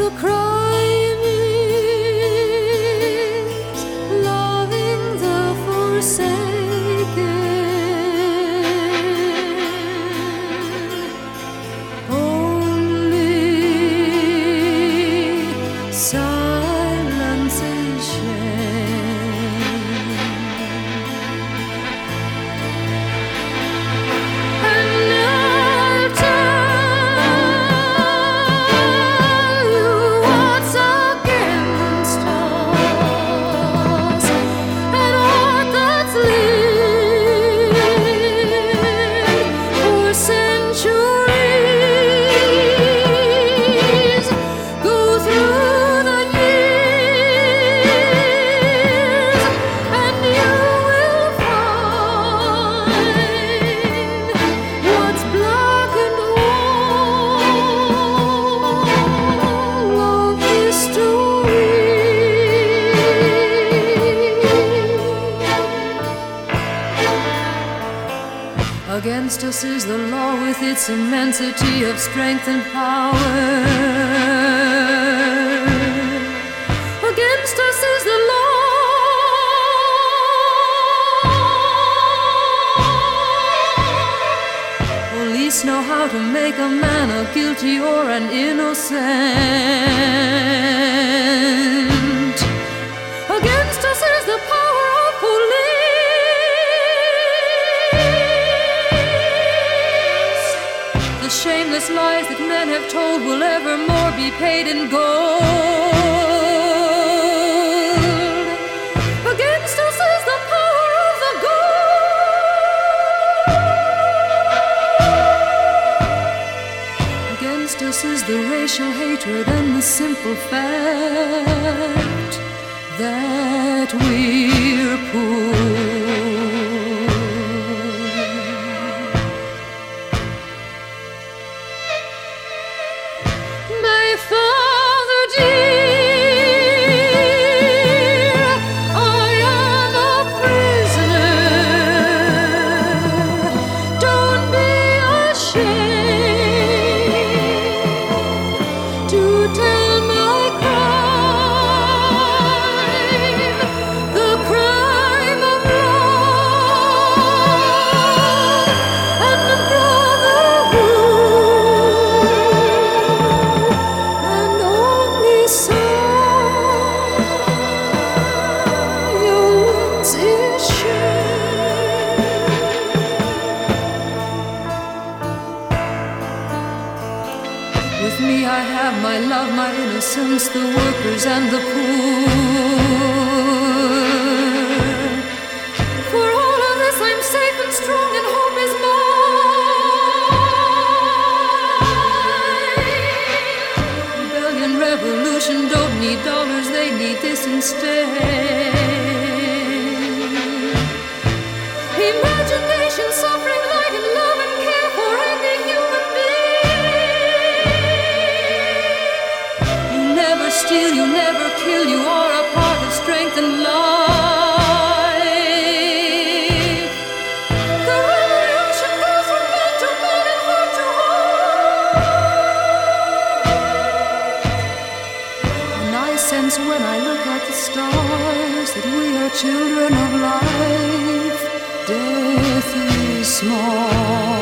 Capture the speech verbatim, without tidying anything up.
The crime is loving the forsaken. Only silence is shame. And I'll tell you what's against us and what that's lived for centuries. Go through the years and you will find what's black and wall of history. Against us is the law with its immensity of strength and power. Against us is the law. Police know how to make a man a guilty or an innocent. Against us is the power of police. The shameless lies that men have told will evermore be paid in gold. Against us is the power of the gold. Against us is the racial hatred and the simple fact that we're poor. My father dear, I am a prisoner. Don't be ashamed to tell my crime, the crime of love and the brotherhood. And only silence is shame. With me I have my love, my innocence, the workers and the poor. For all of this I'm safe and strong and hope is mine. Rebellion, revolution don't need dollars, they need this instead. Imagination, suffering, light and love and care for every human being. You never steal, you never kill, you are a part of strength and life. The revolution goes from man to man and heart to heart. And I sense when I look at the stars that we are children of life. Death is small.